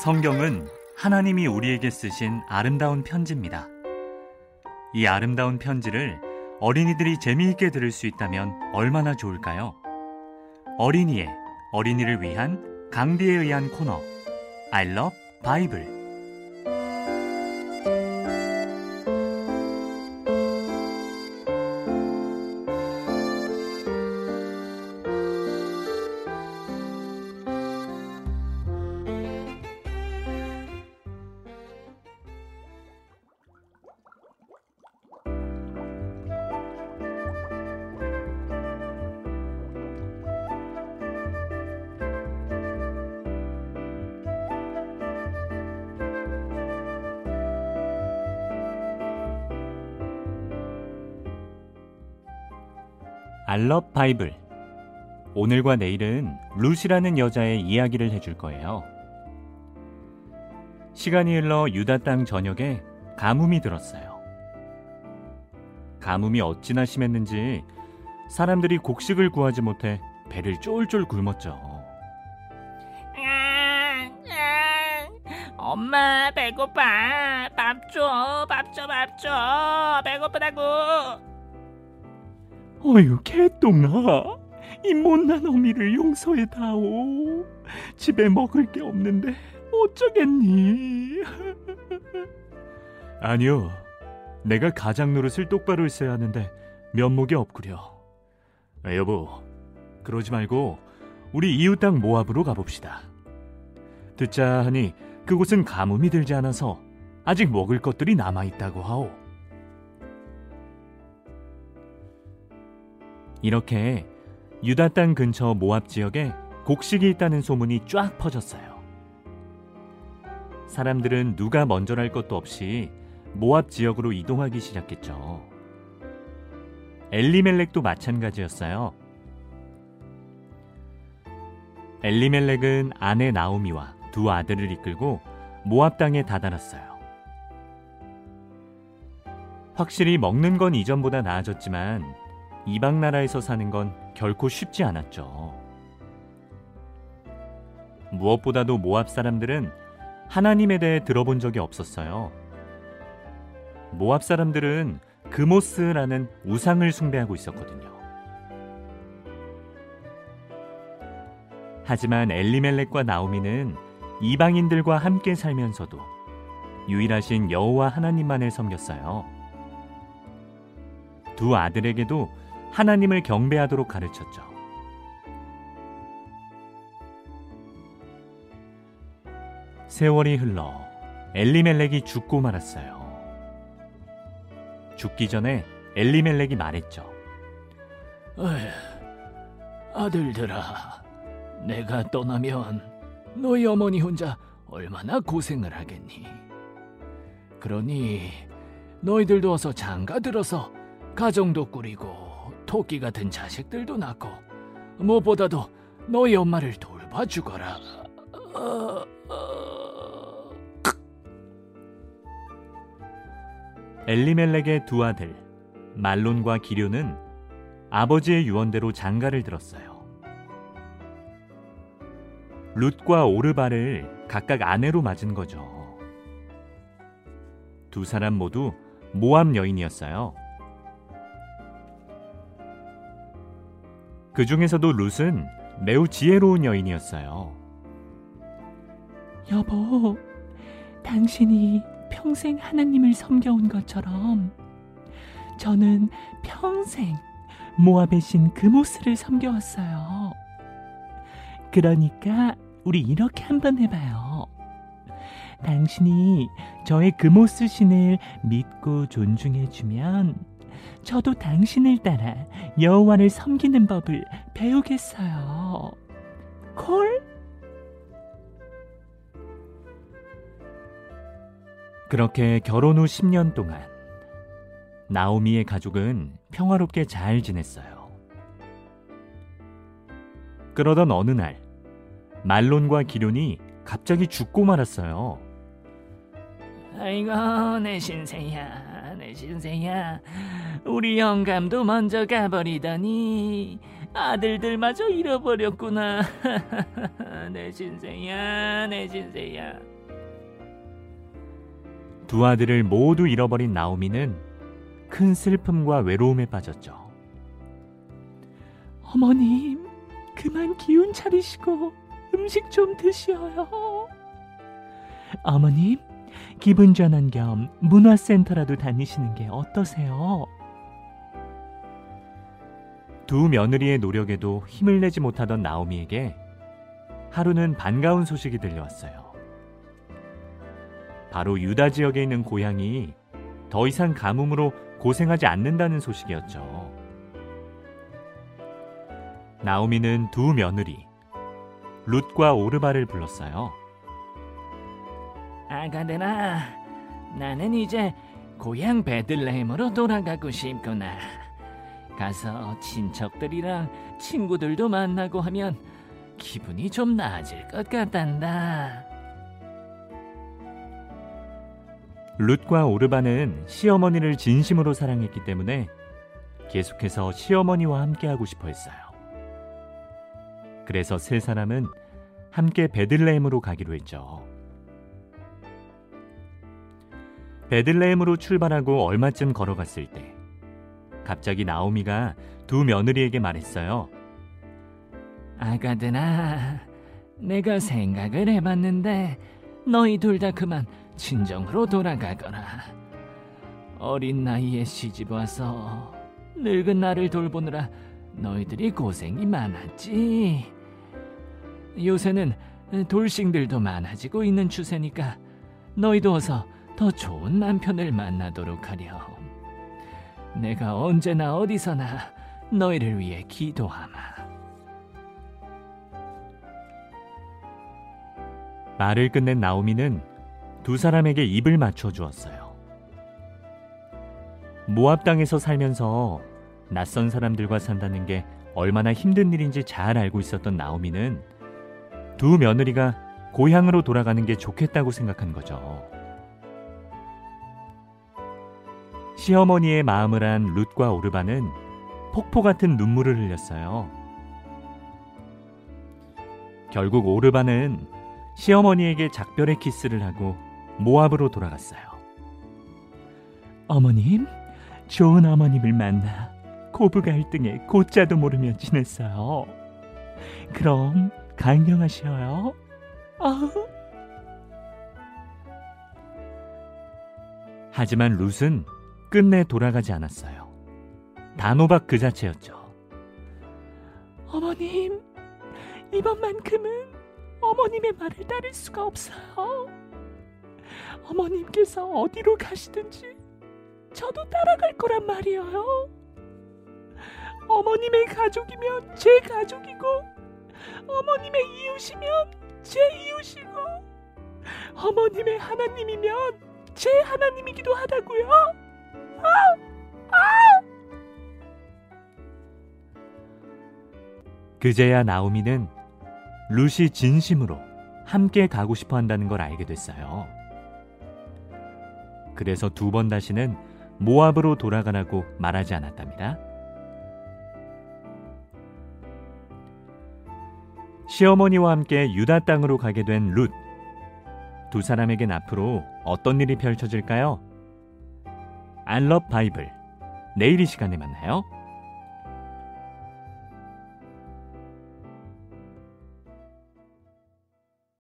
성경은 하나님이 우리에게 쓰신 아름다운 편지입니다. 이 아름다운 편지를 어린이들이 재미있게 들을 수 있다면 얼마나 좋을까요? 어린이를 위한 강디에 의한 코너 I love Bible. I love Bible. 오늘과 내일은 룻이라는 여자의 이야기를 해줄 거예요. 시간이 흘러 유다 땅 전역에 가뭄이 들었어요. 가뭄이 어찌나 심했는지 사람들이 곡식을 구하지 못해 배를 쫄쫄 굶었죠. 엄마 배고파. 밥 줘. 배고프다고. 어휴 개똥아, 이 못난 어미를 용서해다오. 집에 먹을 게 없는데 어쩌겠니? 아니요, 내가 가장 노릇을 똑바로 했어야 하는데 면목이 없구려. 여보, 그러지 말고 우리 이웃 땅 모압으로 가봅시다. 듣자 하니 그곳은 가뭄이 들지 않아서 아직 먹을 것들이 남아있다고 하오. 이렇게 유다 땅 근처 모압 지역에 곡식이 있다는 소문이 쫙 퍼졌어요. 사람들은 누가 먼저랄 것도 없이 모압 지역으로 이동하기 시작했죠. 엘리멜렉도 마찬가지였어요. 엘리멜렉은 아내 나오미와 두 아들을 이끌고 모압 땅에 다다랐어요. 확실히 먹는 건 이전보다 나아졌지만 이방 나라에서 사는 건 결코 쉽지 않았죠. 무엇보다도 모압 사람들은 하나님에 대해 들어본 적이 없었어요. 모압 사람들은 그모스라는 우상을 숭배하고 있었거든요. 하지만 엘리멜렉과 나오미는 이방인들과 함께 살면서도 유일하신 여호와 하나님만을 섬겼어요. 두 아들에게도 하나님을 경배하도록 가르쳤죠. 세월이 흘러 엘리멜렉이 죽고 말았어요. 죽기 전에 엘리멜렉이 말했죠. 아들들아, 내가 떠나면 너희 어머니 혼자 얼마나 고생을 하겠니? 그러니 너희들도 어서 장가 들어서 가정도 꾸리고 토끼 같은 자식들도 낳고 무엇보다도 너희 엄마를 돌봐주거라. 엘리멜렉의 두 아들 말론과 기료는 아버지의 유언대로 장가를 들었어요. 룻과 오르바를 각각 아내로 맞은 거죠. 두 사람 모두 모압 여인이었어요. 그 중에서도 룻은 매우 지혜로운 여인이었어요. 여보, 당신이 평생 하나님을 섬겨온 것처럼 저는 평생 모압의 신 그모스를 섬겨왔어요. 그러니까 우리 이렇게 한번 해봐요. 당신이 저의 그모스 신을 믿고 존중해주면 저도 당신을 따라 여호와를 섬기는 법을 배우겠어요. 콜? 그렇게 결혼 후 10년 동안 나오미의 가족은 평화롭게 잘 지냈어요. 그러던 어느 날 말론과 기럐이 갑자기 죽고 말았어요. 아이고 내 신세야. 우리 영감도 먼저 가버리더니 아들들마저 잃어버렸구나. 내 신세야. 두 아들을 모두 잃어버린 나오미는 큰 슬픔과 외로움에 빠졌죠. 어머님, 그만 기운 차리시고 음식 좀 드시어요. 어머님, 기분 전환 겸 문화센터라도 다니시는 게 어떠세요? 두 며느리의 노력에도 힘을 내지 못하던 나오미에게 하루는 반가운 소식이 들려왔어요. 바로 유다 지역에 있는 고향이 더 이상 가뭄으로 고생하지 않는다는 소식이었죠. 나오미는 두 며느리 룻과 오르바를 불렀어요. 아가들아, 나는 이제 고향 베들레헴으로 돌아가고 싶구나. 가서 친척들이랑 친구들도 만나고 하면 기분이 좀 나아질 것 같단다. 룻과 오르바는 시어머니를 진심으로 사랑했기 때문에 계속해서 시어머니와 함께하고 싶어 했어요. 그래서 세 사람은 함께 베들레헴으로 가기로 했죠. 베들레헴으로 출발하고 얼마쯤 걸어갔을 때 갑자기 나오미가 두 며느리에게 말했어요. 아가들아, 내가 생각을 해봤는데 너희 둘 다 그만 친정으로 돌아가거라. 어린 나이에 시집 와서 늙은 나를 돌보느라 너희들이 고생이 많았지. 요새는 돌싱들도 많아지고 있는 추세니까 너희도 어서 더 좋은 남편을 만나도록 하렴. 내가 언제나 어디서나 너희를 위해 기도하마. 말을 끝낸 나오미는 두 사람에게 입을 맞춰 주었어요. 모압 땅에서 살면서 낯선 사람들과 산다는 게 얼마나 힘든 일인지 잘 알고 있었던 나오미는 두 며느리가 고향으로 돌아가는 게 좋겠다고 생각한 거죠. 시어머니의 마음을 안 룻과 오르바는 폭포 같은 눈물을 흘렸어요. 결국 오르바는 시어머니에게 작별의 키스를 하고 모압으로 돌아갔어요. 어머님, 좋은 어머님을 만나 고부 갈등에 곧자도 모르며 지냈어요. 그럼 강령하셔요. 하지만 룻은 끝내 돌아가지 않았어요. 단호박 그 자체였죠. 어머님, 이번만큼은 어머님의 말을 따를 수가 없어요. 어머님께서 어디로 가시든지 저도 따라갈 거란 말이에요. 어머님의 가족이면 제 가족이고, 어머님의 이웃이면 제 이웃이고, 어머님의 하나님이면 제 하나님이기도 하다고요. 그제야 나오미는 룻이 진심으로 함께 가고 싶어 한다는 걸 알게 됐어요. 그래서 두 번 다시는 모압으로 돌아가라고 말하지 않았답니다. 시어머니와 함께 유다 땅으로 가게 된 룻. 두 사람에겐 앞으로 어떤 일이 펼쳐질까요? I Love 바이블. 내일 이 시간에 만나요.